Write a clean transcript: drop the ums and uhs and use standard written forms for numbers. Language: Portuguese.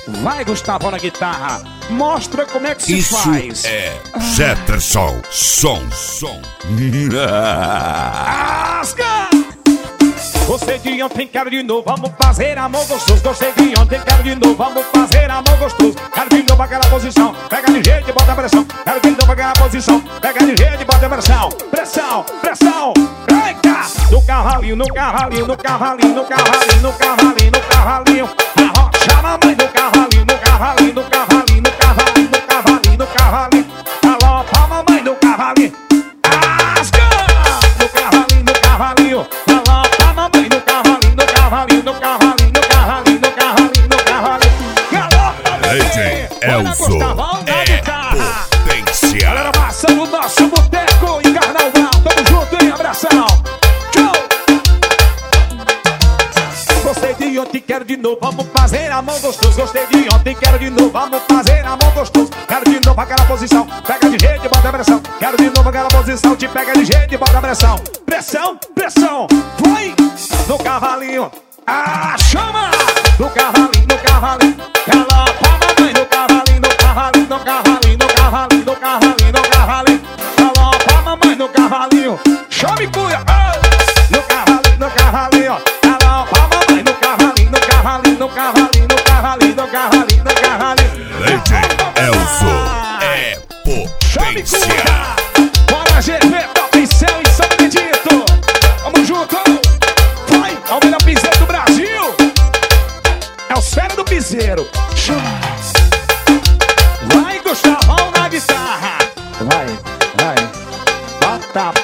Vai, Gustavo, na guitarra. Mostra como é que se Isso faz. é Jefferson. Som. Asca! Gostei de ontem, quero de novo, vamos fazer amor gostoso. Gostei de ontem, quero de novo, vamos fazer amor gostoso. Quero de novo aquela posição, pega de jeito e bota pressão. Quero de novo aquela posição, pega de jeito e bota pressão. Pressão, pressão, eita! No cavalinho, no cavalinho, no cavalinho, no cavalinho, no cavalinho, no cavalinho. Arrocha a mamãe no cavalinho, no cavalinho, no cavalinho, no cavalinho, no cavalinho, no cavalinho. Galopa a mamãe no cavalinho. Asca! No cavalinho, no cavalinho. Galopa a mamãe no cavalinho, no cavalinho, no cavalinho, no cavalinho, no cavalinho, no cavalinho. Galopa a mamãe. Elzo é potência. Galera, passando o nosso boteco em Carnaval. Tamo junto, hein? Abração. Tchau. Gostei de ontem, quero de novo, vamos fazer amor gostoso. Gostei de ontem, quero de novo, vamos fazer amor gostoso. Quero de novo aquela posição, pega de jeito e bota pressão. Quero de novo aquela posição, te pega de jeito e bota pressão. Pressão, pressão, vai! No cavalinho, chama! No cavalinho, no cavalinho. Galopa a mamãe no cavalinho, no cavalinho, no cavalinho, no cavalinho, no cavalinho, no cavalinho. Galopa a mamãe no cavalinho, chame cuia! No cavalinho, no cavalinho. Galopa a mamãe no cavalinho, no cavalinho, no cavalinho, no cavalinho, no cavalinho, no cavalinho. Elzo é potência. Bora, GV, Top em Céu e São Benedito. Vamos junto. Vai, é o melhor piseiro do Brasil. É os férias do piseiro. Vai, Gustavão na guitarra. Vai. Bota